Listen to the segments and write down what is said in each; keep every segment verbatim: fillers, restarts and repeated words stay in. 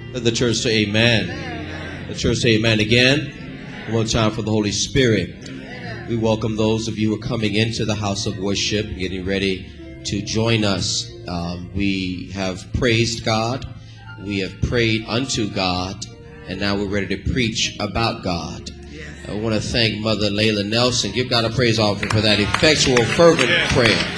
Let the church say amen. Amen. The church say amen again. One time for the Holy Spirit. We welcome those of you who are coming into the house of worship, getting ready to join us. Um, we have praised God. We have prayed unto God. And now we're ready to preach about God. I want to thank Mother Layla Nelson. Give God a praise offering for that effectual, fervent prayer.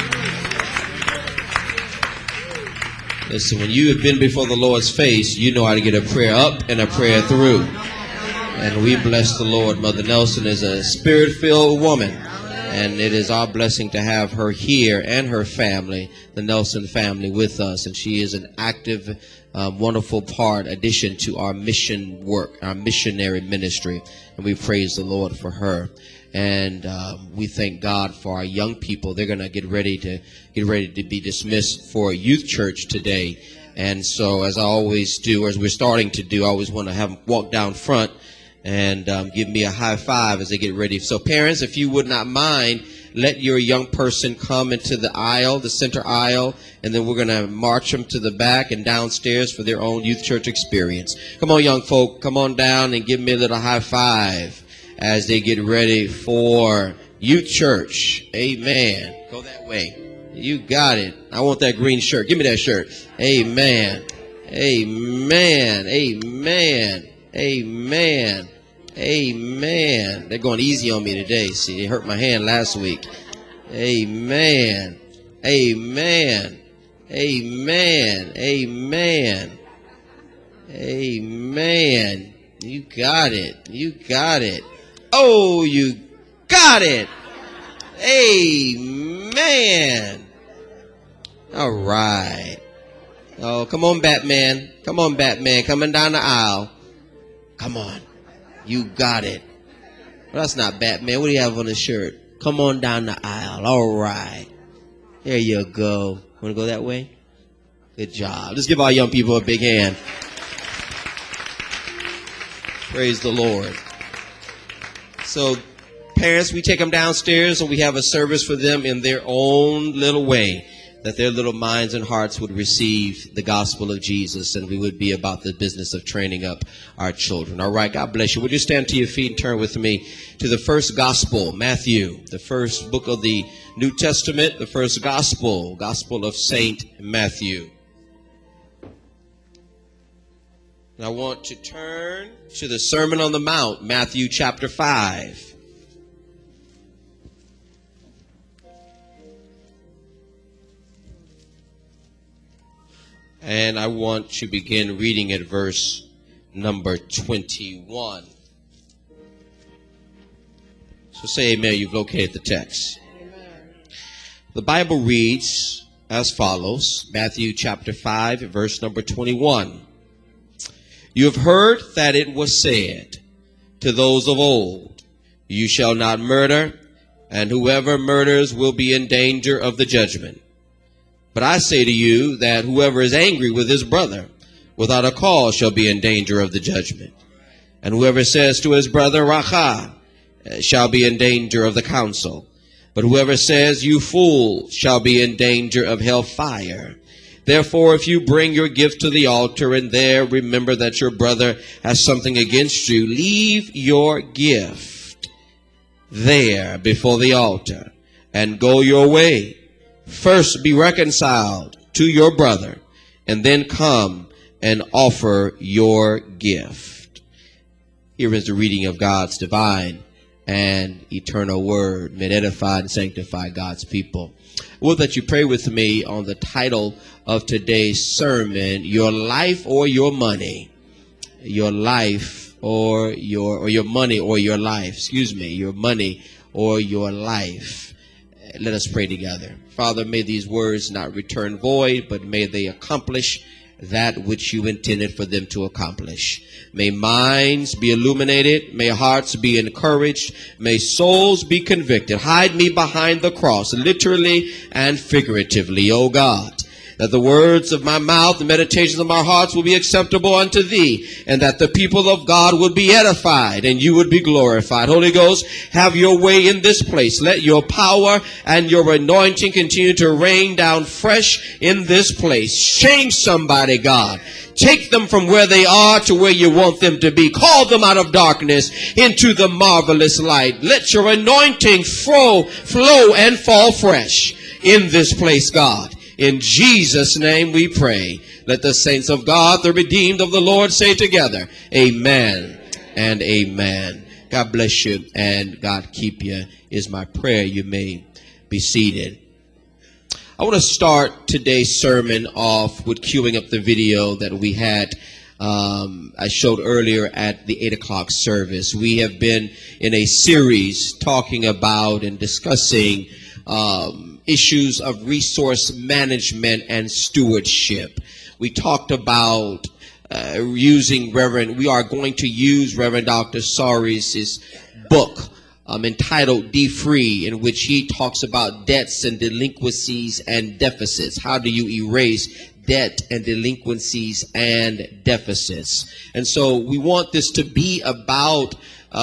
Listen, when you have been before the Lord's face, you know how to get a prayer up and a prayer through. And we bless the Lord. Mother Nelson is a spirit-filled woman. And it is our blessing to have her here and her family, the Nelson family, with us. And she is an active, um, wonderful part, addition to our mission work, our missionary ministry. And we praise the Lord for her. And um, we thank God for our young people. They're going to get ready to get ready to be dismissed for a youth church today. And so, as I always do, or as we're starting to do, I always want to have them walk down front and um, give me a high five as they get ready. So, parents, if you would not mind, let your young person come into the aisle, the center aisle, and then we're going to march them to the back and downstairs for their own youth church experience. Come on, young folk, come on down and give me a little high five as they get ready for youth church. Amen. Go that way. You got it. I want that green shirt. Give me that shirt. Amen. Amen. Amen. Amen. Amen. They're going easy on me today. See, they hurt my hand last week. Amen. Amen. Amen. Amen. Amen. You got it. You got it. Oh, you got it. Amen. All right. Oh, come on, Batman. Come on, Batman. Coming down the aisle. Come on. You got it. Well, that's not Batman. What do you have on the shirt? Come on down the aisle. All right. There you go. Want to go that way? Good job. Let's give our young people a big hand. Praise the Lord. So, parents, we take them downstairs and we have a service for them in their own little way, that their little minds and hearts would receive the gospel of Jesus, and we would be about the business of training up our children. All right, God bless you. Would you stand to your feet and turn with me to the first gospel, Matthew, the first book of the New Testament, the first gospel, Gospel of Saint Matthew. And I want to turn to the Sermon on the Mount, Matthew chapter five. And I want to begin reading at verse number twenty-one. So say amen, you've located the text. Amen. The Bible reads as follows, Matthew chapter five, verse number twenty-one. You have heard that it was said to those of old, you shall not murder, and whoever murders will be in danger of the judgment. But I say to you that whoever is angry with his brother without a cause shall be in danger of the judgment. And whoever says to his brother, Racha, shall be in danger of the council. But whoever says, you fool, shall be in danger of hellfire. Therefore, if you bring your gift to the altar and there remember that your brother has something against you, leave your gift there before the altar and go your way. First be reconciled to your brother and then come and offer your gift. Here is the reading of God's divine and eternal word. May it edify and sanctify God's people. I will that you pray with me on the title of today's sermon, Your Life or Your Money. Your life or your, or your money or your life. Excuse me, your money or your life. Let us pray together. Father, may these words not return void, but may they accomplish that which you intended for them to accomplish. May minds be illuminated. May hearts be encouraged. May souls be convicted. Hide me behind the cross, literally and figuratively, O God, that the words of my mouth, the meditations of my hearts will be acceptable unto thee, and that the people of God would be edified and you would be glorified. Holy Ghost, have your way in this place. Let your power and your anointing continue to rain down fresh in this place. Change somebody, God. Take them from where they are to where you want them to be. Call them out of darkness into the marvelous light. Let your anointing flow, flow and fall fresh in this place, God. In Jesus' name we pray. Let the saints of God, the redeemed of the Lord, say together, amen and amen. God bless you and God keep you is my prayer. You may be seated. I want to start today's sermon off with queuing up the video that we had, um, I showed earlier at the eight o'clock service. We have been in a series talking about and discussing um, issues of resource management and stewardship. We talked about uh, using Reverend, we are going to use Reverend Doctor Soros' book, Um, entitled D Free, in which he talks about debts and delinquencies and deficits. How do you erase debt and delinquencies and deficits? And so we want this to be about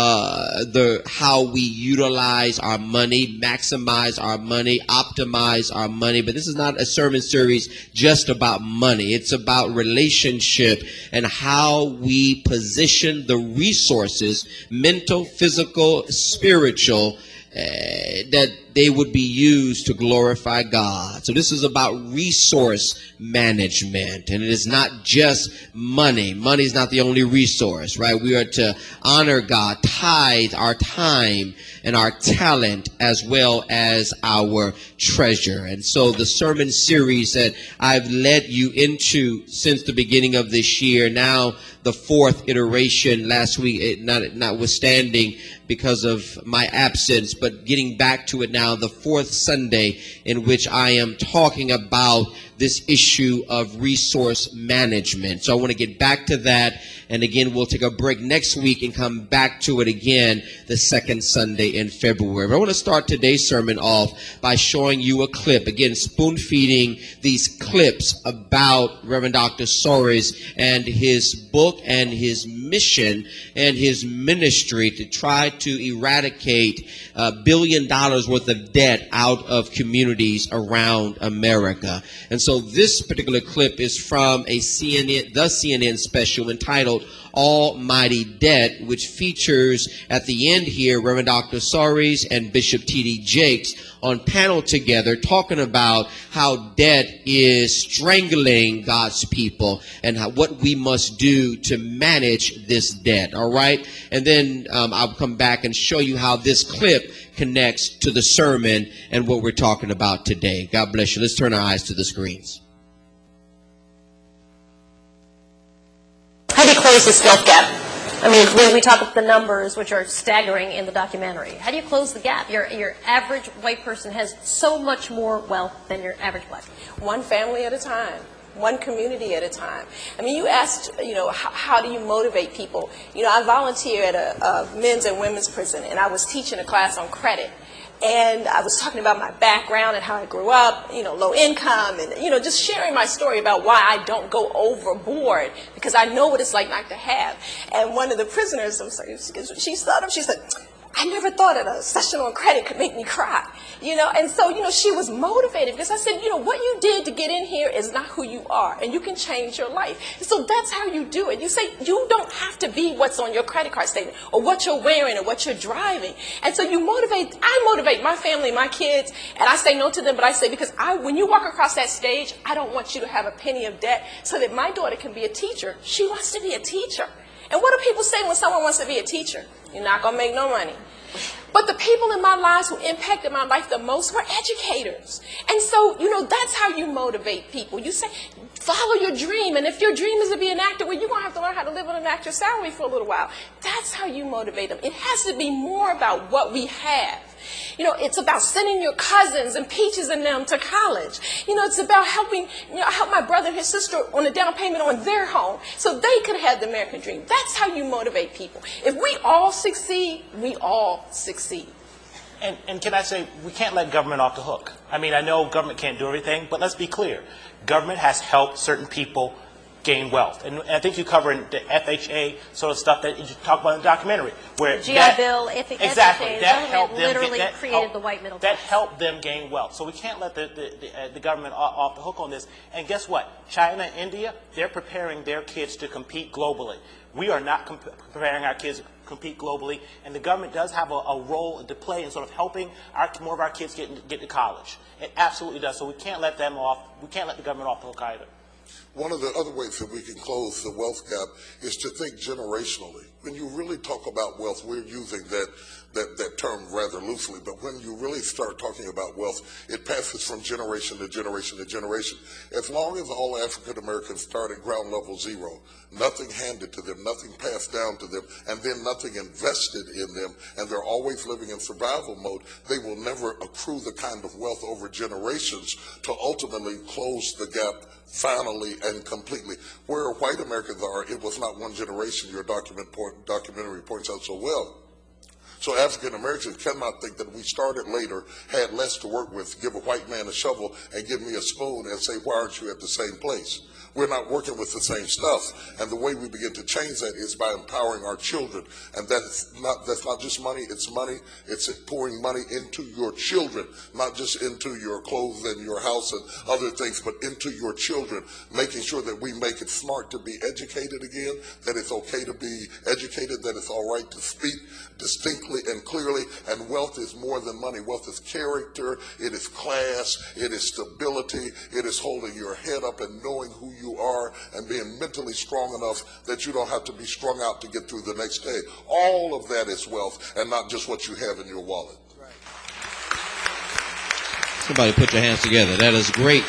uh, the how we utilize our money, maximize our money, optimize our money. But this is not a sermon series just about money. It's about relationship and how we position the resources, mental, physical, spiritual, uh, that they would be used to glorify God. So this is about resource management, and it is not just money. Money is not the only resource, right? We are to honor God, tithe our time and our talent as well as our treasure. And so the sermon series that I've led you into since the beginning of this year, now the fourth iteration last week, it not, notwithstanding because of my absence, but getting back to it now, the fourth Sunday in which I am talking about this issue of resource management. So I want to get back to that. And again, we'll take a break next week and come back to it again the second Sunday in February. But I want to start today's sermon off by showing you a clip. Again, spoon feeding these clips about Reverend Doctor Soros and his book and his mission and his ministry to try to eradicate a billion dollars worth of debt out of communities around America. And so this particular clip is from a C N N, the C N N special entitled Almighty Debt, which features at the end here Reverend Doctor Soros and Bishop T D Jakes on panel together talking about how debt is strangling God's people and how, what we must do to manage this debt. All right. And then um, I'll come back and show you how this clip connects to the sermon and what we're talking about today. God bless you. Let's turn our eyes to the screens. How do you close this wealth gap? I mean, when we talk about the numbers, which are staggering in the documentary, how do you close the gap? Your your average white person has so much more wealth than your average black. One family at a time, one community at a time. I mean, you asked, you know, how, how do you motivate people? You know, I volunteer at a, a men's and women's prison, and I was teaching a class on credit. And I was talking about my background and how I grew up, you know, low income, and, you know, just sharing my story about why I don't go overboard, because I know what it's like not to have. And one of the prisoners, I'm sorry, she stood up, she said, I never thought that a session on credit could make me cry, you know, and so, you know, she was motivated because I said, you know, what you did to get in here is not who you are, and you can change your life. And so that's how you do it. You say you don't have to be what's on your credit card statement or what you're wearing or what you're driving. And so you motivate, I motivate my family, my kids, and I say no to them, but I say, because I, when you walk across that stage, I don't want you to have a penny of debt so that my daughter can be a teacher. She wants to be a teacher. And what do people say when someone wants to be a teacher? You're not going to make no money. But the people in my lives who impacted my life the most were educators. And so, you know, that's how you motivate people. You say, follow your dream. And if your dream is to be an actor, well, you're going to have to learn how to live on an actor's salary for a little while. That's how you motivate them. It has to be more about what we have. You know, it's about sending your cousins and Peaches and them to college. You know, it's about helping, you know, help my brother and his sister on a down payment on their home so they could have the American dream. That's how you motivate people. If we all succeed, we all succeed. And, and can I say, we can't let government off the hook. I mean, I know government can't do everything, but let's be clear. Government has helped certain people gain wealth. And I think you cover in the F H A sort of stuff that you talk about in the documentary. Where the G I that, Bill, F H A, exactly, the that helped them literally get, that created helped, the white middle That class. helped them gain wealth. So we can't let the, the, the, uh, the government off, off the hook on this. And guess what? China and India, they're preparing their kids to compete globally. We are not comp- preparing our kids to compete globally, and the government does have a, a role to play in sort of helping our, more of our kids get, get to college. It absolutely does. So we can't let them off. We can't let the government off the hook either. One of the other ways that we can close the wealth gap is to think generationally. When you really talk about wealth, we're using that, that, that term rather loosely, but when you really start talking about wealth, it passes from generation to generation to generation. As long as all African Americans start at ground level zero, nothing handed to them, nothing passed down to them, and then nothing invested in them, and they're always living in survival mode, they will never accrue the kind of wealth over generations to ultimately close the gap finally and completely. Where white Americans are, it was not one generation, your document point, documentary points out so well. So African Americans cannot think that we started later, had less to work with, give a white man a shovel and give me a spoon and say, why aren't you at the same place? We're not working with the same stuff. And the way we begin to change that is by empowering our children. And that's not, that's not just money, it's money, it's pouring money into your children, not just into your clothes and your house and other things, but into your children, making sure that we make it smart to be educated again, that it's okay to be educated, that it's all right to speak distinctly and clearly. And wealth is more than money. Wealth is character, it is class, it is stability, it is holding your head up and knowing who you are and being mentally strong enough that you don't have to be strung out to get through the next day. All of that is wealth and not just what you have in your wallet. Somebody put your hands together. That is great.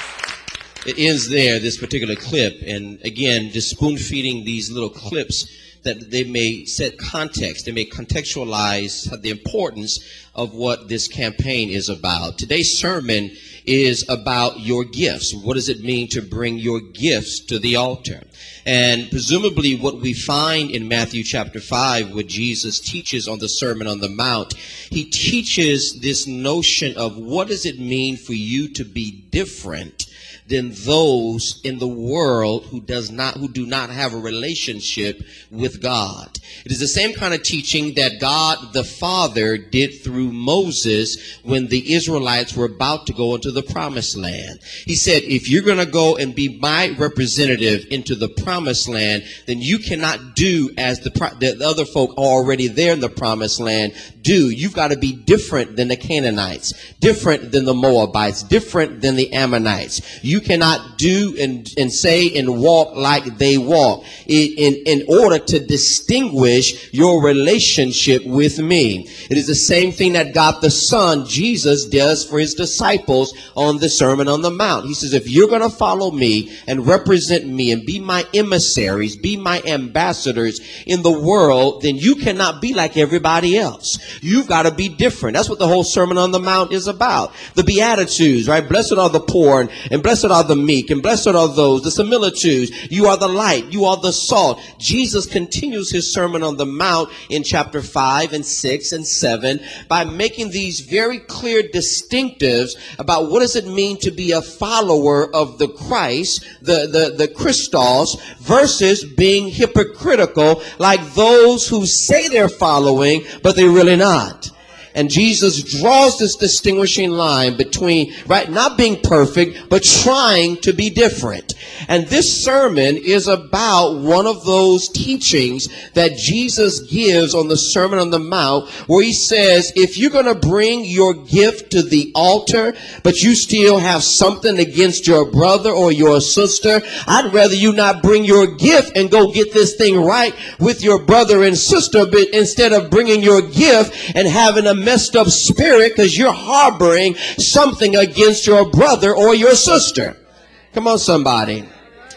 It ends there, this particular clip. And again, just spoon feeding these little clips that they may set context, they may contextualize the importance of what this campaign is about. Today's sermon is about your gifts. What does it mean to bring your gifts to the altar? And presumably what we find in Matthew chapter five, where Jesus teaches on the Sermon on the Mount, he teaches this notion of what does it mean for you to be different than those in the world who does not, who do not have a relationship with God. It is the same kind of teaching that God the Father did through Moses when the Israelites were about to go into the promised land. He said, if you're going to go and be my representative into the promised land, then you cannot do as the, the other folk already there in the promised land do. You've got to be different than the Canaanites, different than the Moabites, different than the Ammonites. You cannot do and, and say and walk like they walk in, in, in order to distinguish your relationship with me. It is the same thing that God the Son, Jesus, does for his disciples on the Sermon on the Mount. He says, if you're going to follow me and represent me and be my emissaries, be my ambassadors in the world, then you cannot be like everybody else. You've got to be different. That's what the whole Sermon on the Mount is about. The Beatitudes, right? Blessed are the poor and, and blessed are the meek and blessed are those, the similitudes. You are the light. You are the salt. Jesus continues his Sermon on the Mount in chapter five and six and seven by making these very clear distinctives about what does it mean to be a follower of the Christ, the, the, the Christos, versus being hypocritical like those who say they're following, but they're really not. And Jesus draws this distinguishing line between, right, not being perfect, but trying to be different. And this sermon is about one of those teachings that Jesus gives on the Sermon on the Mount, where he says, if you're going to bring your gift to the altar, but you still have something against your brother or your sister, I'd rather you not bring your gift and go get this thing right with your brother and sister, but instead of bringing your gift and having a messed up spirit because you're harboring something against your brother or your sister. Come on, somebody.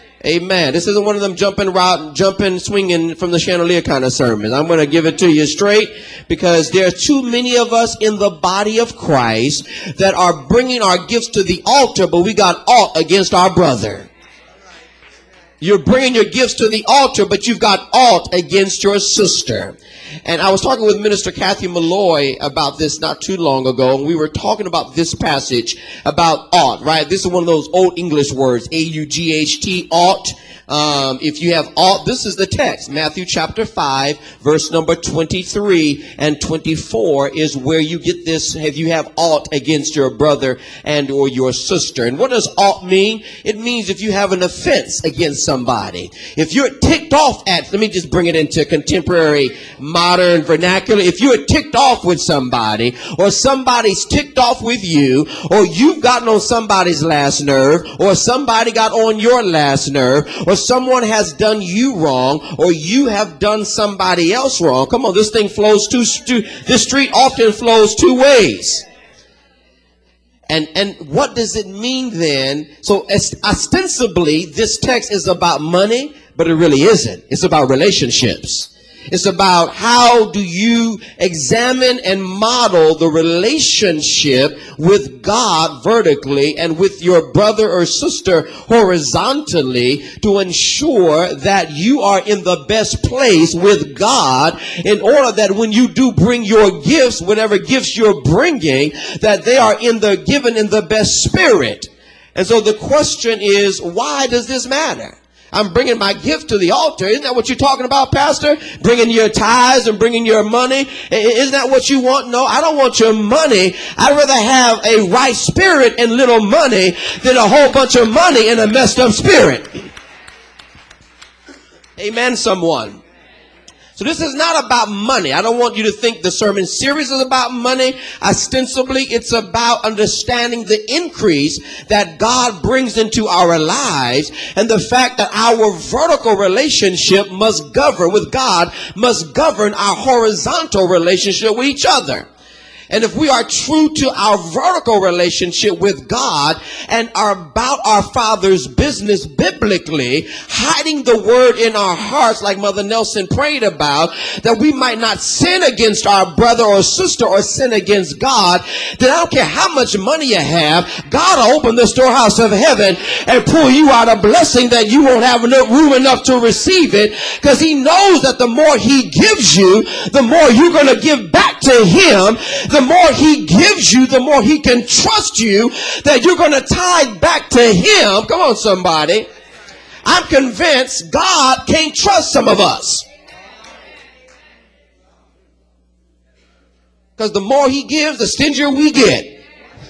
Amen. This isn't one of them jumping route, jumping, swinging from the chandelier kind of sermons. I'm going to give it to you straight because there are too many of us in the body of Christ that are bringing our gifts to the altar, but we got aught against our brother. You're bringing your gifts to the altar, but you've got aught against your sister. And I was talking with Minister Kathy Malloy about this not too long ago, and we were talking about this passage about ought, right? This is one of those old English words, A U G H T, ought. Um, if you have ought, this is the text. Matthew chapter five, verse number twenty-three and twenty-four is where you get this. If you have ought against your brother and or your sister. And what does ought mean? It means if you have an offense against somebody. If you're ticked off at, let me just bring it into contemporary modern vernacular. If you're ticked off with somebody, or somebody's ticked off with you, or you've gotten on somebody's last nerve, or somebody got on your last nerve, or someone has done you wrong, or you have done somebody else wrong. Come on, this thing flows two, two this street often flows two ways. And and what does it mean then? So ostensibly, this text is about money, but it really isn't. It's about relationships. It's about how do you examine and model the relationship with God vertically and with your brother or sister horizontally to ensure that you are in the best place with God, in order that when you do bring your gifts, whatever gifts you're bringing, that they are in the given in the best spirit. And so the question is, why does this matter? I'm bringing my gift to the altar. Isn't that what you're talking about, Pastor? Bringing your tithes and bringing your money. Isn't that what you want? No, I don't want your money. I'd rather have a right spirit and little money than a whole bunch of money and a messed up spirit. Amen, someone. So this is not about money. I don't want you to think the sermon series is about money. Ostensibly, it's about understanding the increase that God brings into our lives, and the fact that our vertical relationship must govern with God, must govern our horizontal relationship with each other. And if we are true to our vertical relationship with God and are about our Father's business biblically, hiding the word in our hearts like Mother Nelson prayed about, that we might not sin against our brother or sister or sin against God, then I don't care how much money you have, God will open the storehouse of heaven and pull you out a blessing that you won't have enough room enough to receive it, because he knows that the more he gives you, the more you're going to give back to him. The more he gives you, the more he can trust you that you're going to tithe back to him. Come on, somebody. I'm convinced God can't trust some of us, because the more he gives, the stingier we get.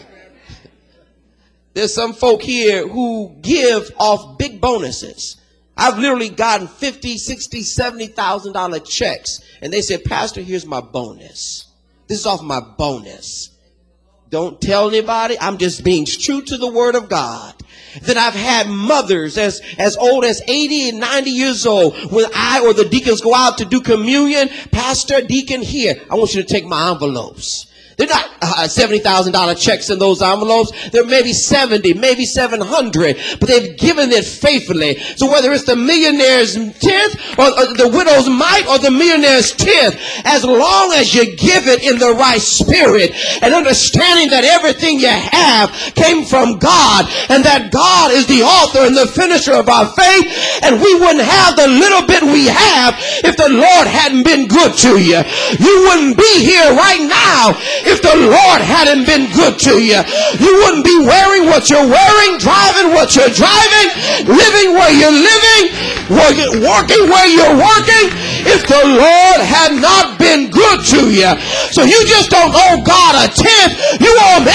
There's some folk here who give off big bonuses. I've literally gotten fifty, sixty, seventy thousand dollar checks, and they said, Pastor, here's my bonus. This is off my bonus. Don't tell anybody. I'm just being true to the word of God. That I've had mothers as, as old as eighty and ninety years old, when I or the deacons go out to do communion, Pastor, deacon, here, I want you to take my envelopes. They're not uh, seventy thousand dollar checks in those envelopes. They're maybe seventy, maybe seven hundred, but they've given it faithfully. So whether it's the millionaire's tenth or, or the widow's mite or the millionaire's tenth, as long as you give it in the right spirit and understanding that everything you have came from God, and that God is the author and the finisher of our faith, and we wouldn't have the little bit we have if the Lord hadn't been good to you. You wouldn't be here right now if the Lord hadn't been good to you. You wouldn't be wearing what you're wearing, driving what you're driving, living where you're living, working where you're working, if the Lord had not been good to you. So you just don't owe God a tenth, you owe him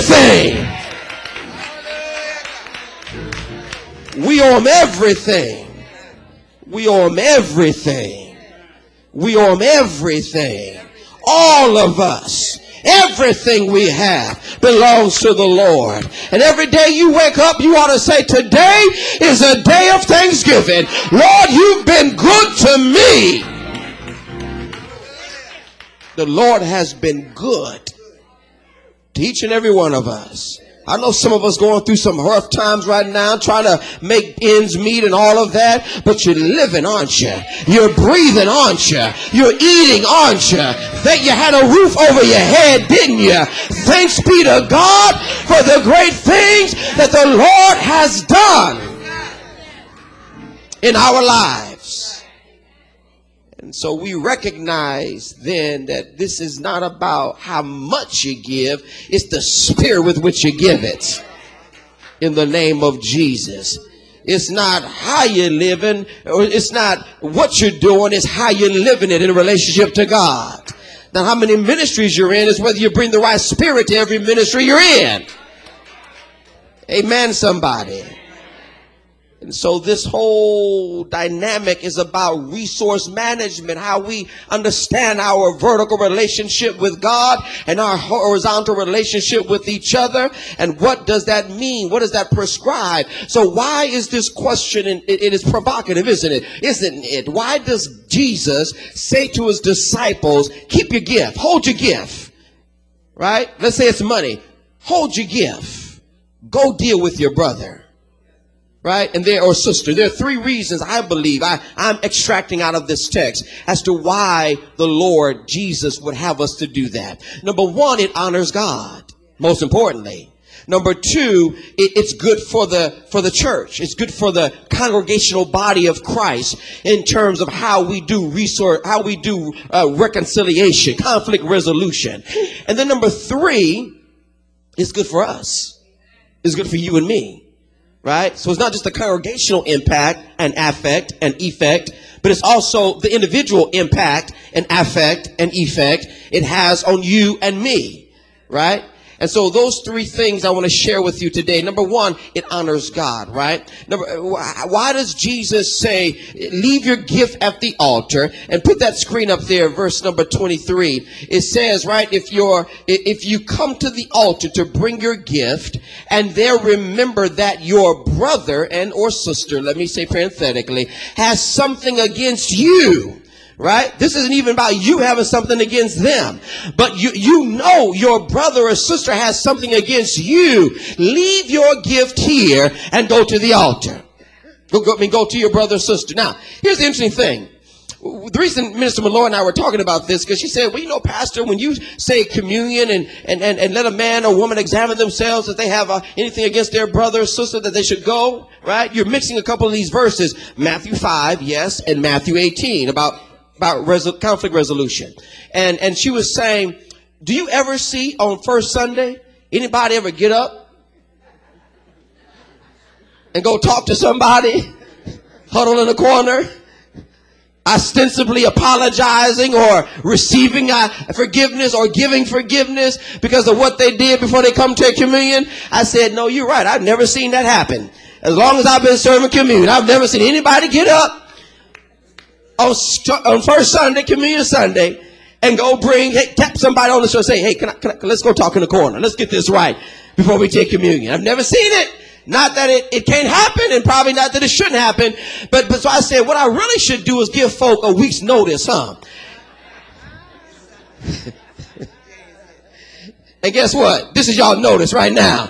everything. We owe him everything. We owe him everything. We owe him everything. All of us. Everything we have belongs to the Lord. And every day you wake up, you ought to say, today is a day of thanksgiving. Lord, you've been good to me. The Lord has been good to each and every one of us. I know some of us going through some rough times right now, trying to make ends meet and all of that, but you're living, aren't you? You're breathing, aren't you? You're eating, aren't you? That you had a roof over your head, didn't you? Thanks be to God for the great things that the Lord has done in our lives. And so we recognize then that this is not about how much you give, it's the spirit with which you give it. In the name of Jesus. It's not how you're living, or it's not what you're doing, it's how you're living it in relationship to God. Now, how many ministries you're in is whether you bring the right spirit to every ministry you're in. Amen, somebody. And so this whole dynamic is about resource management, how we understand our vertical relationship with God and our horizontal relationship with each other. And what does that mean? What does that prescribe? So why is this question, and it, it is provocative, isn't it? Isn't it? Why does Jesus say to his disciples, keep your gift, hold your gift, right? Let's say it's money. Hold your gift. Go deal with your brother. Right? And there, or sister, there are three reasons I believe I, I'm extracting out of this text as to why the Lord Jesus would have us to do that. Number one, it honors God. Most importantly. Number two, it, it's good for the, for the church. It's good for the congregational body of Christ in terms of how we do resource, how we do uh, reconciliation, conflict resolution. And then number three, it's good for us. It's good for you and me. Right? So it's not just the congregational impact and affect and effect, but it's also the individual impact and affect and effect it has on you and me. Right? And so those three things I want to share with you today. Number one, it honors God, right? Number, why does Jesus say, leave your gift at the altar? And put that screen up there, verse number twenty-three. It says, right, if you're, if you come to the altar to bring your gift and there remember that your brother and or sister, let me say parenthetically, has something against you. Right? This isn't even about you having something against them. But you, you know your brother or sister has something against you. Leave your gift here and go to the altar. Go, go, I mean, go to your brother or sister. Now, here's the interesting thing. The reason Minister Malloy and I were talking about this, because she said, well, you know, Pastor, when you say communion and, and, and, and let a man or woman examine themselves if they have uh, anything against their brother or sister that they should go, right? You're mixing a couple of these verses, Matthew five, yes, and Matthew eighteen, about about resol- conflict resolution. And, and she was saying, do you ever see on first Sunday, anybody ever get up and go talk to somebody, huddle in a corner, ostensibly apologizing or receiving uh, forgiveness or giving forgiveness because of what they did before they come to communion? I said, no, you're right. I've never seen that happen. As long as I've been serving communion, I've never seen anybody get up On, st- on first Sunday, communion Sunday, and go bring, hey, tap somebody on the shoulder, say, hey, can I, can I, let's go talk in the corner. Let's get this right before we take communion. I've never seen it. Not that it, it can't happen, and probably not that it shouldn't happen. But, but so I said, what I really should do is give folk a week's notice, huh? And guess what? This is y'all notice right now.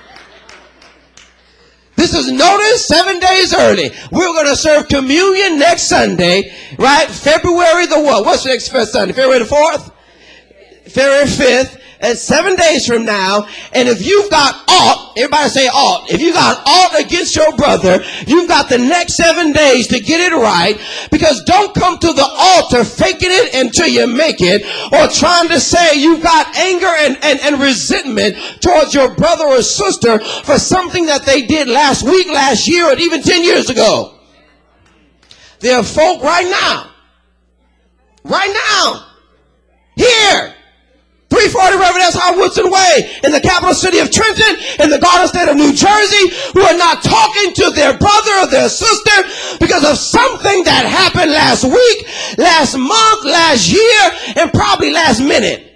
This is notice seven days early. We're going to serve communion next Sunday, right? February the what? What's next Sunday? February the fourth? February fifth. And seven days from now. And if you've got aught, everybody say aught. If you got aught against your brother, you've got the next seven days to get it right. Because don't come to the altar faking it until you make it, or trying to say you've got anger and, and, and resentment towards your brother or sister for something that they did last week, last year, or even ten years ago. There are folk right now, right now, here, three forty Reverend S. Howard Woodson Way in the capital city of Trenton in the Garden State of New Jersey, who are not talking to their brother or their sister because of something that happened last week, last month, last year, and probably last minute.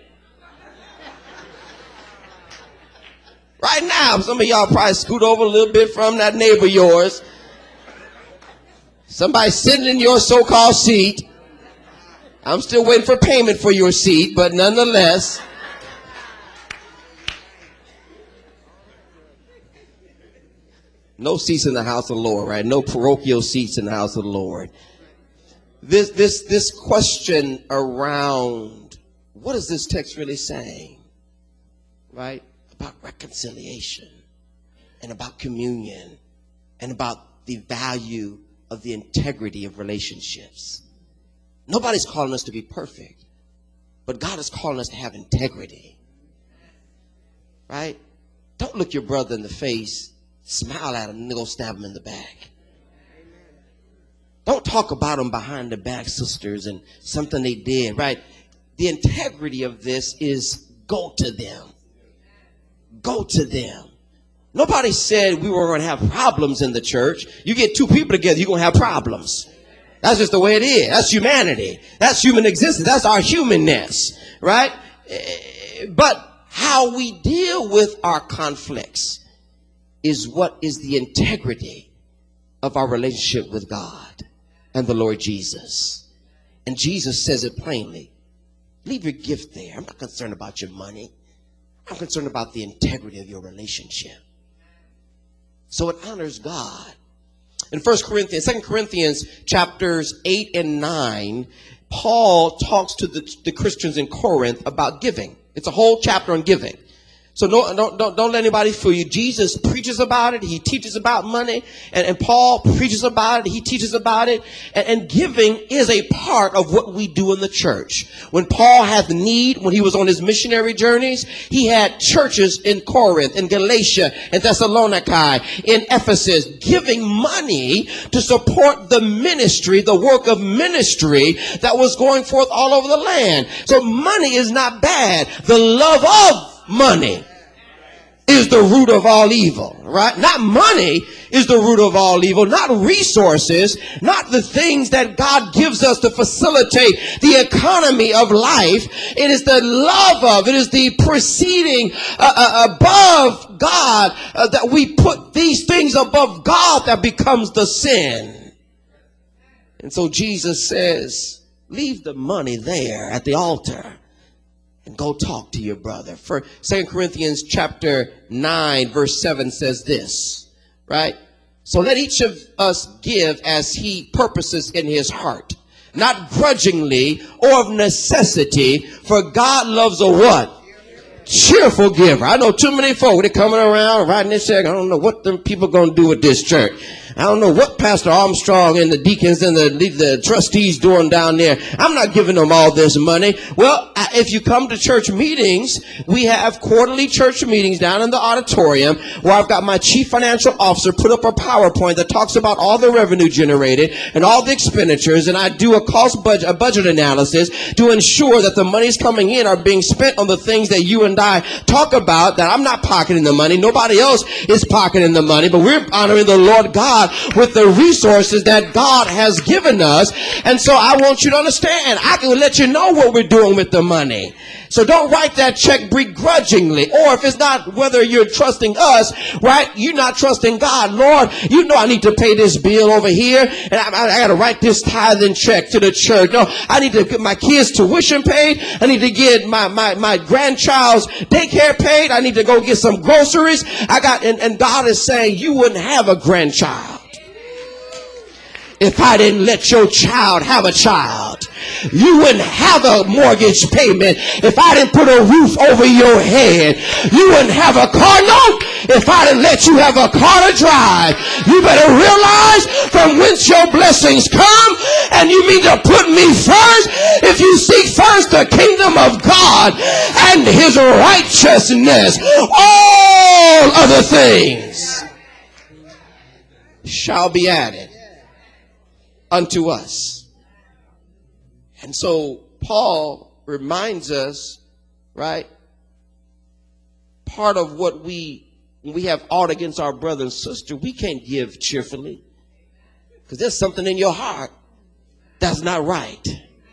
Right now, some of y'all probably scoot over a little bit from that neighbor of yours. Somebody sitting in your so-called seat. I'm still waiting for payment for your seat, but nonetheless. No seats in the house of the Lord, right? No parochial seats in the house of the Lord. This, this, this question around what is this text really saying, right? About reconciliation and about communion and about the value of the integrity of relationships. Nobody's calling us to be perfect, but God is calling us to have integrity. Right? Don't look your brother in the face, smile at him, and then go stab him in the back. Don't talk about them behind the back, sisters, and something they did, right? The integrity of this is go to them. Go to them. Nobody said we were going to have problems in the church. You get two people together, you're going to have problems. That's just the way it is. That's humanity. That's human existence. That's our humanness, right? But how we deal with our conflicts is what is the integrity of our relationship with God and the Lord Jesus. And Jesus says it plainly. Leave your gift there. I'm not concerned about your money. I'm concerned about the integrity of your relationship. So it honors God. In First Corinthians, Second Corinthians chapters eight and nine, Paul talks to the, the Christians in Corinth about giving. It's a whole chapter on giving. So no, don't, don't, don't let anybody fool you. Jesus preaches about it. He teaches about money. And, and Paul preaches about it. He teaches about it. And, and giving is a part of what we do in the church. When Paul had the need, when he was on his missionary journeys, he had churches in Corinth, in Galatia, in Thessalonica, in Ephesus, giving money to support the ministry, the work of ministry that was going forth all over the land. So money is not bad. The love of money is the root of all evil, right? Not money is the root of all evil, not resources, not the things that God gives us to facilitate the economy of life. It is the love of, it is the proceeding uh, uh, above God uh, that we put these things above God that becomes the sin. And so Jesus says, leave the money there at the altar and go talk to your brother. For Second Corinthians chapter nine, verse seven says this, right? So let each of us give as he purposes in his heart, not grudgingly or of necessity, for God loves a what? Cheerful giver. I know too many folk, they're coming around writing this check. I don't know what them people going to do with this church. I don't know what Pastor Armstrong and the deacons and the, the trustees doing down there. I'm not giving them all this money. Well, if you come to church meetings, we have quarterly church meetings down in the auditorium where I've got my chief financial officer put up a PowerPoint that talks about all the revenue generated and all the expenditures. And I do a cost budget, a budget analysis to ensure that the monies coming in are being spent on the things that you and I talk about, that I'm not pocketing the money. Nobody else is pocketing the money, but we're honoring the Lord God with the resources that God has given us. And so I want you to understand, I can let you know what we're doing with the money. So don't write that check begrudgingly. Or if it's not whether you're trusting us, right? You're not trusting God. Lord, you know I need to pay this bill over here, and I, I, I got to write this tithing check to the church. No, I need to get my kids' tuition paid. I need to get my, my, my grandchild's daycare paid. I need to go get some groceries. I got, and, and God is saying you wouldn't have a grandchild if I didn't let your child have a child. You wouldn't have a mortgage payment if I didn't put a roof over your head. You wouldn't have a car note if I didn't let you have a car to drive. You better realize from whence your blessings come, and you need to put me first. If you seek first the kingdom of God and his righteousness, all other things shall be added unto us. And so Paul reminds us, right, part of what we, when we have aught against our brother and sister, we can't give cheerfully because there's something in your heart that's not right.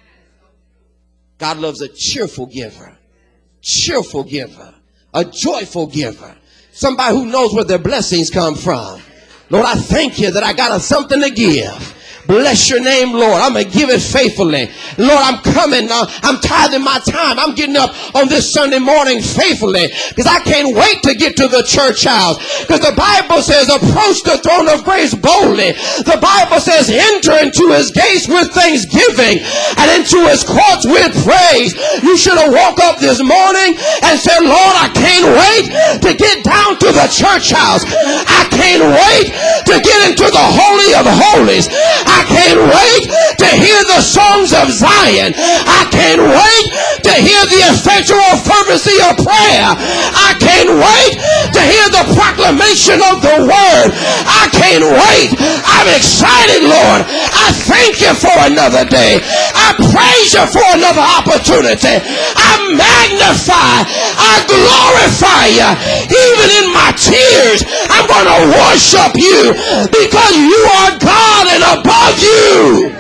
God loves a cheerful giver, cheerful giver, a joyful giver, somebody who knows where their blessings come from. Lord, I thank you that I got something to give. Bless your name, Lord. I'm going to give it faithfully. Lord, I'm coming. Uh, I'm tithing my time. I'm getting up on this Sunday morning faithfully because I can't wait to get to the church house. Because the Bible says, approach the throne of grace boldly. The Bible says, enter into his gates with thanksgiving and into his courts with praise. You should have woke up this morning and said, Lord, I can't wait to get down to the church house. I can't wait to get into the Holy of Holies. I can't wait to hear the songs of Zion. I can't wait to hear the effectual fervency of prayer. I can't wait to hear the proclamation of the word. I can't wait. I'm excited, Lord. I thank you for another day. I praise you for another opportunity. I magnify, I glorify you. Even in my tears, I'm going to worship you because you are God and above you.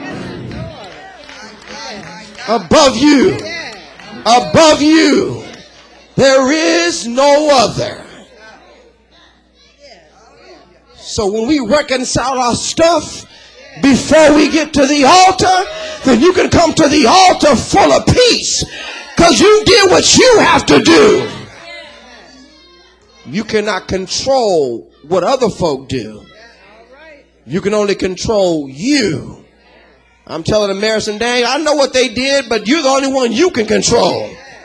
Above you. Above you. There is no other. So when we reconcile our stuff before we get to the altar, then you can come to the altar full of peace because you did what you have to do. You cannot control what other folk do. You can only control you. I'm telling them, Marison Daniel, I know what they did, but you're the only one you can control.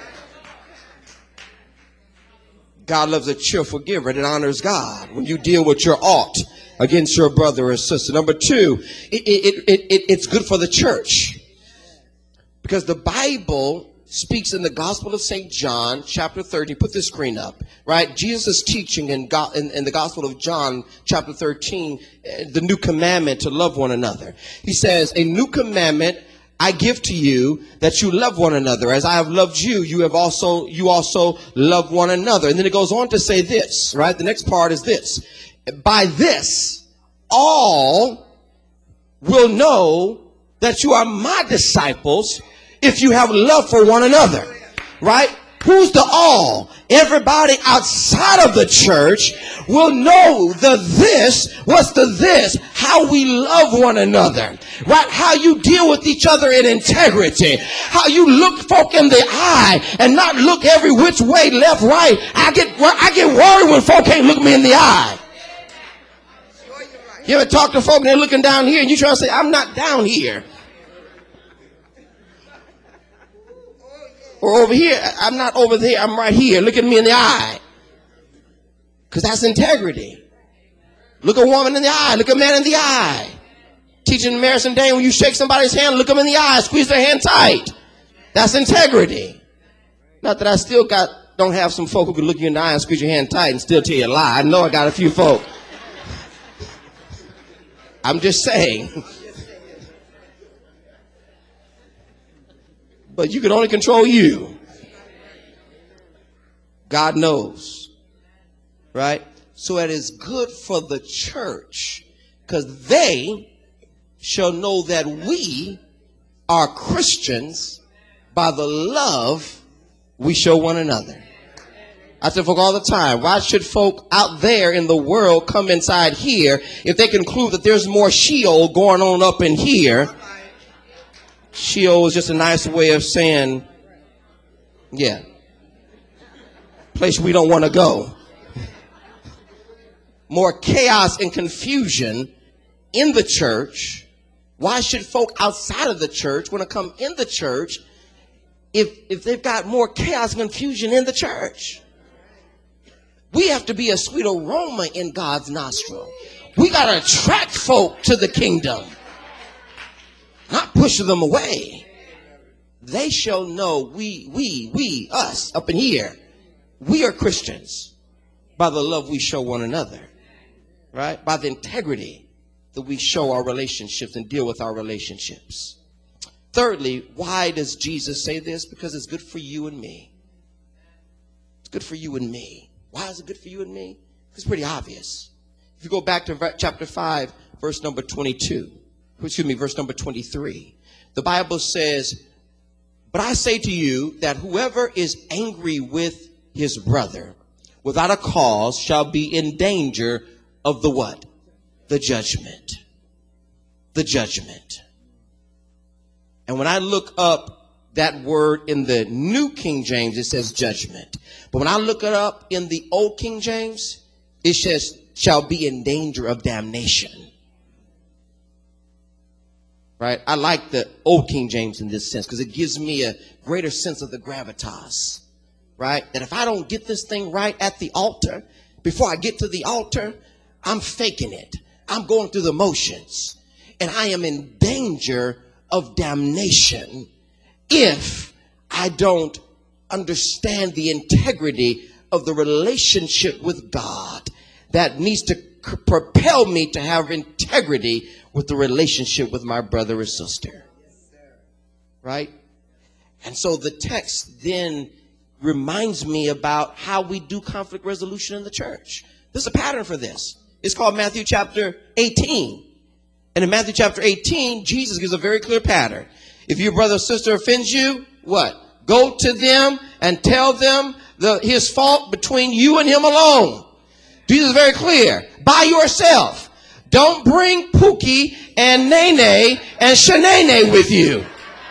God loves a cheerful giver that honors God when you deal with your ought against your brother or sister. Number two, it, it, it, it, it's good for the church because the Bible speaks in the Gospel of Saint John, chapter thirteen. Put this screen up, right? Jesus is teaching in, God, in, in the Gospel of John, chapter thirteen, uh, the new commandment to love one another. He says, a new commandment I give to you, that you love one another. As I have loved you, you have also, you also love one another. And then it goes on to say this, right? The next part is this. By this, all will know that you are my disciples if you have love for one another, right? Who's the all? Everybody outside of the church will know the this. What's the this? How we love one another, right? How you deal with each other in integrity. How you look folk in the eye and not look every which way, left, right. I get, I get worried when folk can't look me in the eye. You ever talk to folk and they're looking down here and you try to say, I'm not down here. Or over here, I'm not over there, I'm right here. Look at me in the eye. Because that's integrity. Look a woman in the eye. Look a man in the eye. Teaching Marison Daniel, when you shake somebody's hand, look them in the eye. Squeeze their hand tight. That's integrity. Not that I still got, don't have some folk who can look you in the eye and squeeze your hand tight and still tell you a lie. I know I got a few folk. I'm just saying. But you can only control you. God knows. Right? So it is good for the church because they shall know that we are Christians by the love we show one another. I tell folk all the time, why should folk out there in the world come inside here if they conclude that there's more Sheol going on up in here? Sheol is just a nice way of saying, yeah, place we don't want to go. More chaos and confusion in the church. Why should folk outside of the church want to come in the church if, if they've got more chaos and confusion in the church? We have to be a sweet aroma in God's nostril. We got to attract folk to the kingdom. Not push them away. They shall know we, we, we, us up in here, we are Christians by the love we show one another, right? By the integrity that we show our relationships and deal with our relationships. Thirdly, why does Jesus say this? Because it's good for you and me. It's good for you and me. Why is it good for you and me? It's pretty obvious. If you go back to chapter five, verse number twenty-two. Excuse me, verse number twenty-three. The Bible says, but I say to you that whoever is angry with his brother without a cause shall be in danger of the what? The judgment. The judgment. And when I look up that word in the New King James, it says judgment. But when I look it up in the Old King James, it says shall be in danger of damnation. Right? I like the Old King James in this sense because it gives me a greater sense of the gravitas. Right? That if I don't get this thing right at the altar, before I get to the altar, I'm faking it. I'm going through the motions. And I am in danger of damnation if I don't understand the integrity of the relationship with God that needs to c- propel me to have integrity with the relationship with my brother or sister. Right? And so the text then reminds me about how we do conflict resolution in the church. There's a pattern for this. It's called Matthew chapter eighteen. And in Matthew chapter eighteen, Jesus gives a very clear pattern. If your brother or sister offends you, what? Go to them and tell them the, his fault between you and him alone. Jesus is very clear. By yourself. Don't bring Pookie and Nene and Shanene with you.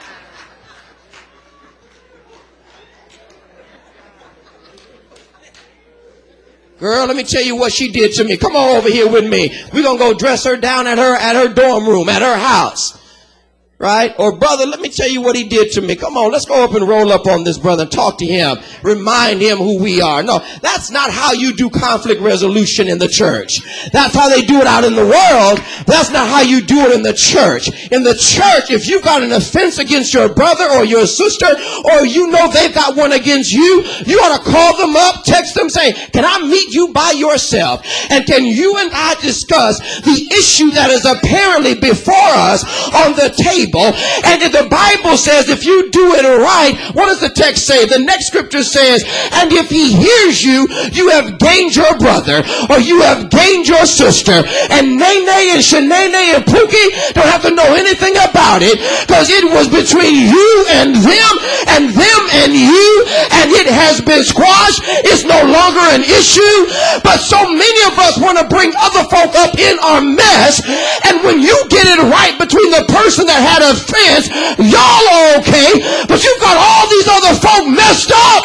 Girl, let me tell you what she did to me. Come on over here with me. We're going to go dress her down at her, at her dorm room, at her house. Right? Or brother, let me tell you what he did to me. Come on, let's go up and roll up on this brother and talk to him. Remind him who we are. No, that's not how you do conflict resolution in the church. That's how they do it out in the world. That's not how you do it in the church. In the church, if you've got an offense against your brother or your sister, or you know they've got one against you, you ought to call them up, text them saying, can I meet you by yourself? And can you and I discuss the issue that is apparently before us on the table? And if the Bible says if you do it right, what does the text say? The next scripture says, and if he hears you, you have gained your brother or you have gained your sister. And Nene and Shanene and Pookie don't have to know anything about it because it was between you and them and them and you, and it has been squashed. It's no longer an issue. But so many of us want to bring other folk up in our mess, and when you get it right between the person that had offense, y'all are okay, but you've got all these other folk messed up.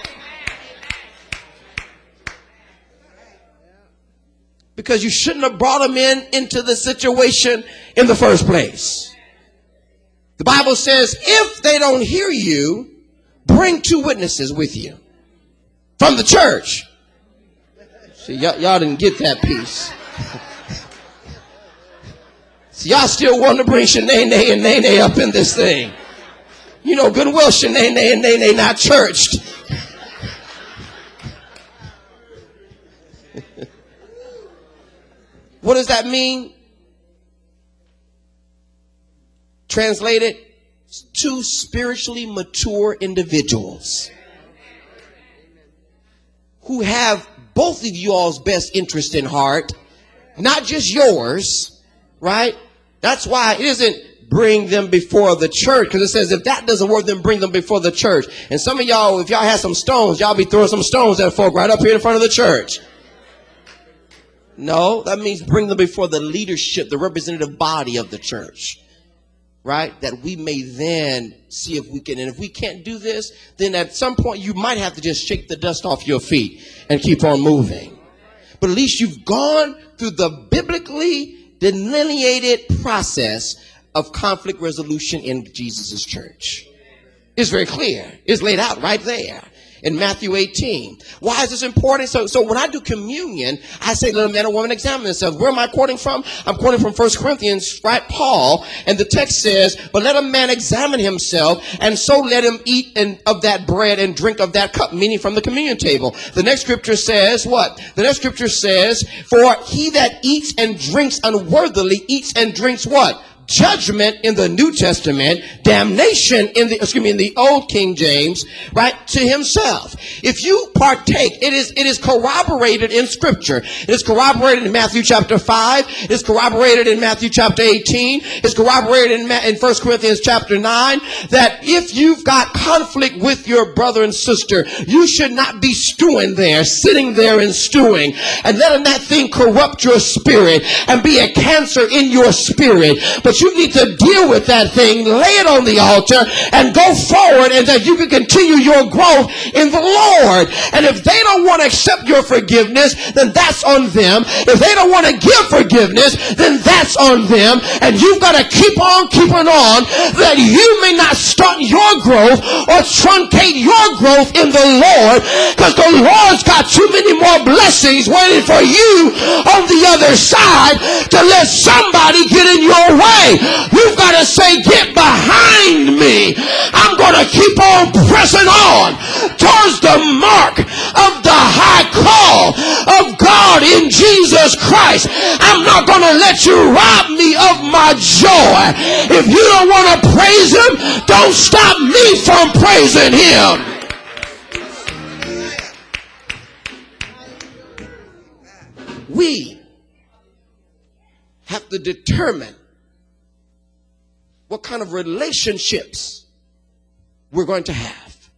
Because you shouldn't have brought them in into the situation in the first place. The Bible says if they don't hear you, bring two witnesses with you from the church. See, y'all, y'all didn't get that piece. So y'all still want to bring Shanene and Nene up in this thing. You know good and well Shanene and Nene not churched. What does that mean? Translated, two spiritually mature individuals who have both of you all's best interest in heart, not just yours, right? That's why it isn't bring them before the church, because it says if that doesn't work, then bring them before the church. And some of y'all, if y'all had some stones, y'all be throwing some stones at folk right up here in front of the church. No, that means bring them before the leadership, the representative body of the church, right? That we may then see if we can. And if we can't do this, then at some point you might have to just shake the dust off your feet and keep on moving. But at least you've gone through the biblically delineated process of conflict resolution in Jesus' church. It's very clear. It's laid out right there in Matthew eighteen. Why is this important? So, so when I do communion, I say, let a man or woman examine themselves. Where am I quoting from? I'm quoting from First Corinthians, right? Paul. And the text says, but let a man examine himself, and so let him eat and, of that bread and drink of that cup, meaning from the communion table. The next scripture says what? The next scripture says, for he that eats and drinks unworthily eats and drinks what? Judgment in the New Testament, damnation in the, excuse me, in the Old King James, right, to himself. If you partake, it is, it is corroborated in Scripture. It is corroborated in Matthew chapter five. It is corroborated in Matthew chapter eighteen. It's corroborated in, in First Corinthians chapter nine, that if you've got conflict with your brother and sister, you should not be stewing there, sitting there and stewing, and letting that thing corrupt your spirit and be a cancer in your spirit. But you need to deal with that thing, lay it on the altar, and go forward, and that you can continue your growth in the Lord. And if they don't want to accept your forgiveness, then that's on them. If they don't want to give forgiveness, then that's on them. And you've got to keep on keeping on, that you may not stunt your growth or truncate your growth in the Lord, because the Lord's got too many more blessings waiting for you on the other side to let somebody get in your way. You've got to say, get behind keep on pressing on towards the mark of the high call of God in Jesus Christ. I'm not going to let you rob me of my joy. If you don't want to praise him, don't stop me from praising him. We have to determine what kind of relationships we're going to have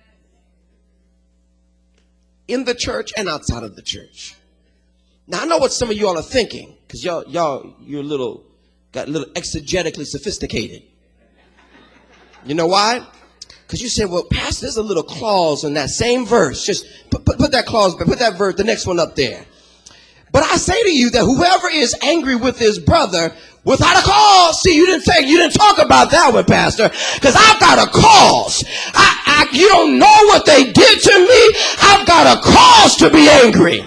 in the church and outside of the church. Now, I know what some of y'all are thinking, because y'all, y'all, you're a little, got a little exegetically sophisticated. You know why? Because you said, well, Pastor, there's a little clause in that same verse. Just put, put, put that clause, put that verse, the next one up there. But I say to you that whoever is angry with his brother without a cause, see, you didn't say, you didn't talk about that one, Pastor, because I've got a cause. I, I, you don't know what they did to me. I've got a cause to be angry.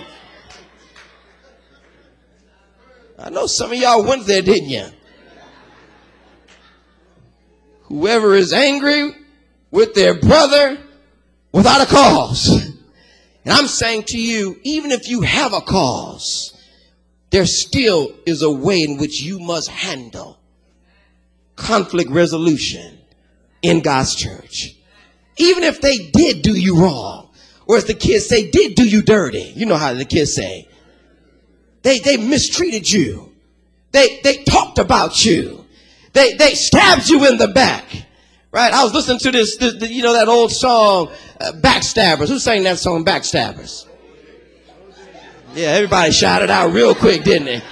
I know some of y'all went there, didn't you? Whoever is angry with their brother without a cause. And I'm saying to you, even if you have a cause, there still is a way in which you must handle conflict resolution in God's church. Even if they did do you wrong, or as the kids say, did do you dirty. You know how the kids say. They, they mistreated you. They, they talked about you. They, they stabbed you in the back. Right? I was listening to this, this, this you know, that old song, uh, Backstabbers. Who sang that song, Backstabbers? Yeah, everybody shouted out real quick, didn't they?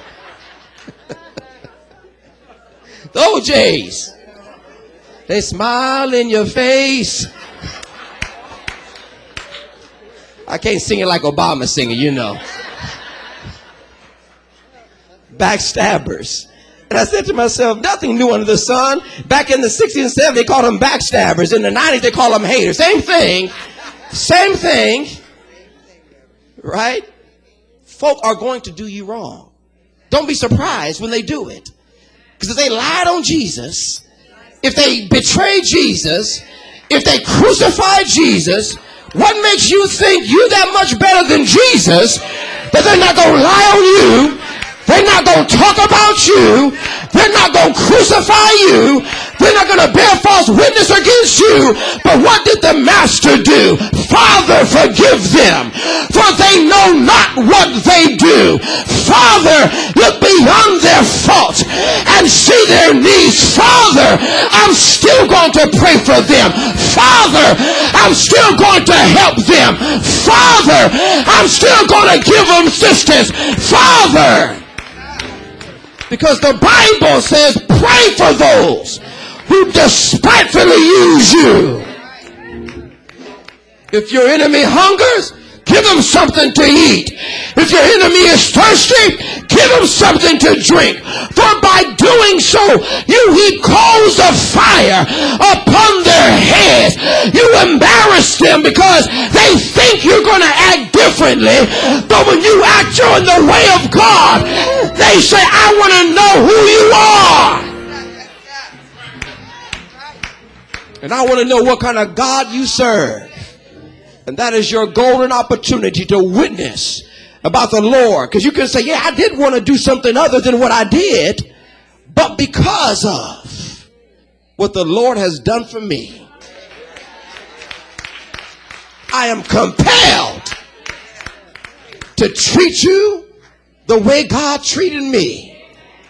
The O Js. They smile in your face. I can't sing it like Obama singing, you know. Backstabbers. And I said to myself, nothing new under the sun. Back in the sixties and seventies, they called them backstabbers. In the nineties, they call them haters. Same thing. Same thing. Right? Folk are going to do you wrong. Don't be surprised when they do it. Because if they lied on Jesus, if they betrayed Jesus, if they crucified Jesus, what makes you think you're that much better than Jesus that they're not going to lie on you? They're not going to talk about you. They're not going to crucify you. They're not going to bear false witness against you. But what did the master do? Father, forgive them, for they know not what they do. Father, look beyond their faults and see their needs. Father, I'm still going to pray for them. Father, I'm still going to help them. Father, I'm still going to give them assistance. Father, because the Bible says, pray for those who despitefully use you. If your enemy hungers, give him something to eat. If your enemy is thirsty, give him something to drink. For by doing so, you heap coals of fire upon their heads. You embarrass them because they think you're going to act differently. But when you act in the way of God, they say, I want to know who you are. And I want to know what kind of God you serve. And that is your golden opportunity to witness about the Lord. Because you can say, yeah, I did want to do something other than what I did. But because of what the Lord has done for me, I am compelled to treat you the way God treated me.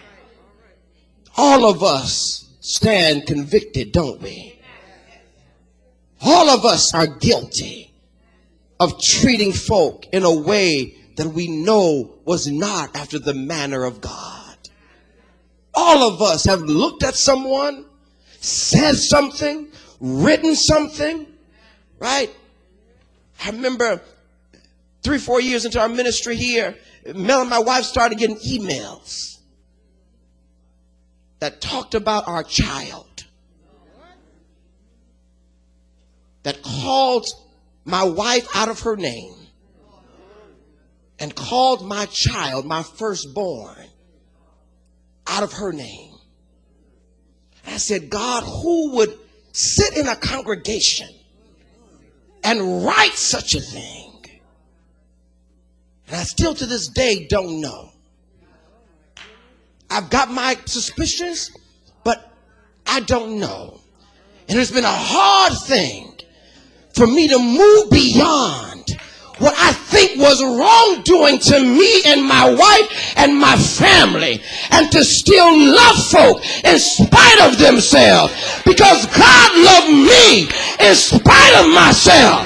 All of us stand convicted, don't we? All of us are guilty of treating folk in a way that we know was not after the manner of God. All of us have looked at someone, said something, written something, right? I remember three, four years into our ministry here, Mel and my wife started getting emails that talked about our child, that called my wife out of her name and called my child, my firstborn, out of her name. And I said, God, who would sit in a congregation and write such a thing? And I still to this day don't know. I've got my suspicions, but I don't know. And it's been a hard thing for me to move beyond what I think was wrongdoing to me and my wife and my family, and to still love folk in spite of themselves, because God loved me in spite of myself.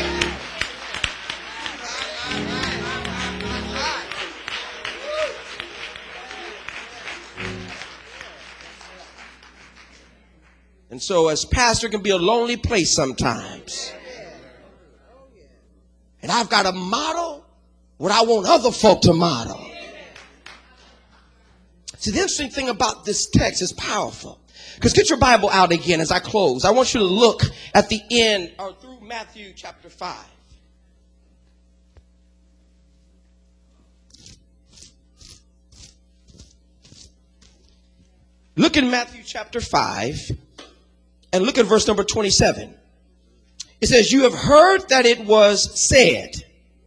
And so as pastor can be a lonely place sometimes. And I've got to model what I want other folk to model. See, the interesting thing about this text is powerful. Because get your Bible out again as I close. I want you to look at the end or through Matthew chapter five. Look in Matthew chapter five and look at verse number twenty-seven. It says, you have heard that it was said,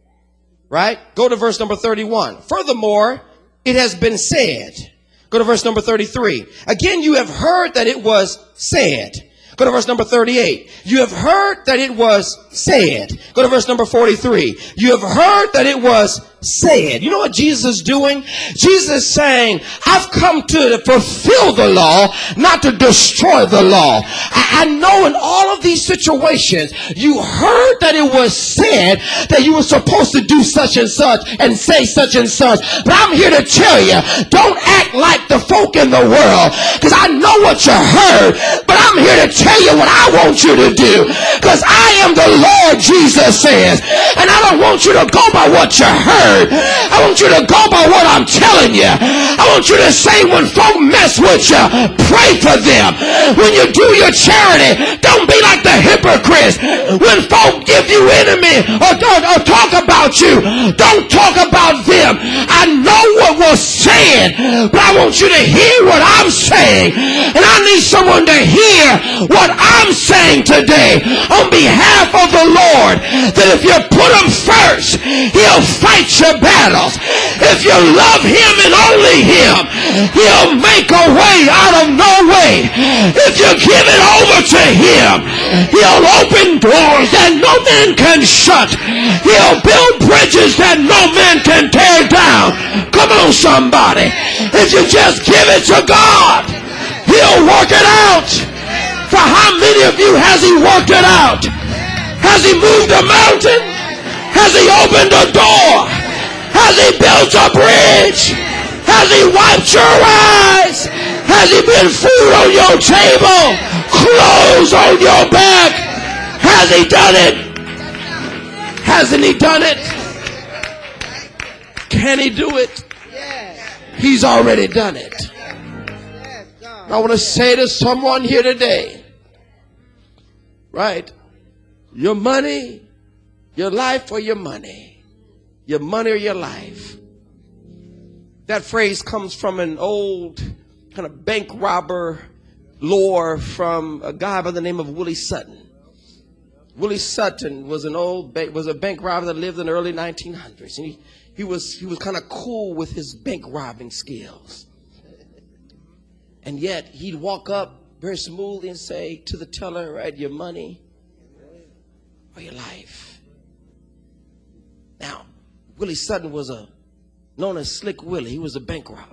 right? Go to verse number thirty-one. Furthermore, it has been said. Go to verse number thirty-three. Again, you have heard that it was said. Go to verse number thirty-eight. You have heard that it was said. Go to verse number forty-three. You have heard that it was said. You know what Jesus is doing? Jesus is saying, I've come to fulfill the law, not to destroy the law. I, I know in all of these situations, you heard that it was said that you were supposed to do such and such and say such and such. But I'm here to tell you, don't act like the folk in the world, because I know what you heard, but I'm here to tell you what I want you to do, because I am the Lord, Jesus says, and I don't want you to go by what you heard. I want you to go by what I'm telling you. I want you to say, when folk mess with you, pray for them. When you do your charity, don't be like the hypocrites. When folk give you enemy or, or, or talk about you, don't talk about them. I know what was said, but I want you to hear what I'm saying. And I need someone to hear what I'm saying today on behalf of the Lord, that if you put him first, he'll fight your battles. If you love him and only him, he'll make a way out of no way. If you give it over to him, he'll open doors that no man can shut. He'll build bridges that no man can tear down. Come on, somebody. If you just give it to God, he'll work it out. For how many of you has he worked it out? Has he moved a mountain? Has he opened a door? Has he built a bridge? Has he wiped your eyes? Has he been food on your table? Clothes on your back? Has he done it? Hasn't he done it? Can he do it? He's already done it. I want to say to someone here today, right? Your money, your life or your money. Your money or your life. That phrase comes from an old kind of bank robber lore from a guy by the name of Willie Sutton. Willie Sutton was an old bank, was a bank robber that lived in the early nineteen hundreds. And he, he was he was kind of cool with his bank robbing skills. And yet he'd walk up very smoothly and say to the teller, right, your money or your life. Now, Willie Sutton was a known as Slick Willie. He was a bank robber.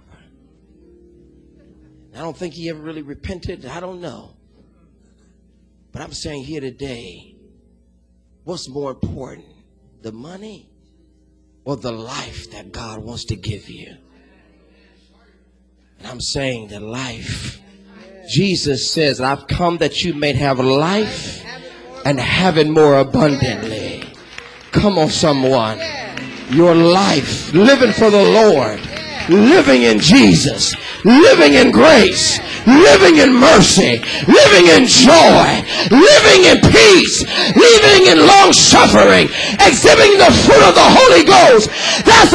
I don't think he ever really repented. I don't know. But I'm saying here today, what's more important, the money or the life that God wants to give you? And I'm saying the life. Jesus says, I've come that you may have life and have it more abundantly. Come on, someone. Your life, living for the Lord, living in Jesus, living in grace, living in mercy, living in joy, living in peace, living in long suffering, exhibiting the fruit of the Holy Ghost. That's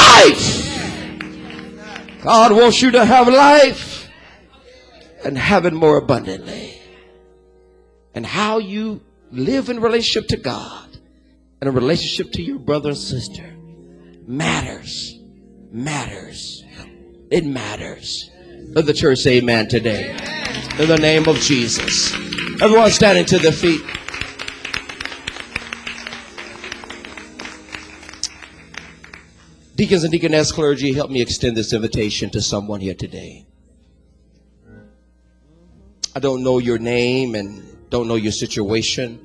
life. God wants you to have life and have it more abundantly. and how you live in relationship to God and a relationship to your brother and sister matters. Matters. It matters. Let the church say amen today. In the name of Jesus. Everyone standing to their feet. Deacons and deaconess, clergy, help me extend this invitation to someone here today. I don't know your name and don't know your situation.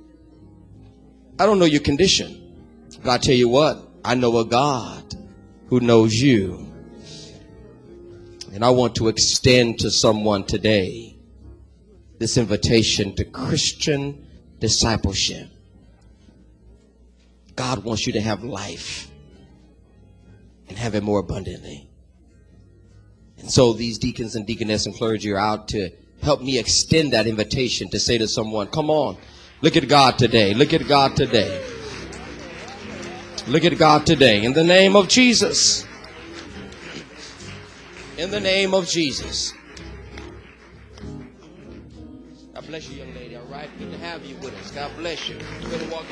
I don't know your condition. But I tell you what, I know a God who knows you. And I want to extend to someone today this invitation to Christian discipleship. God wants you to have life and have it more abundantly. And so these deacons and deaconess and clergy are out to help me extend that invitation to say to someone, come on, look at God today. Look at God today. Look at God today. In the name of Jesus. In the name of Jesus. God bless you, young lady. All right. Good to have you with us. God bless you. You're going to walk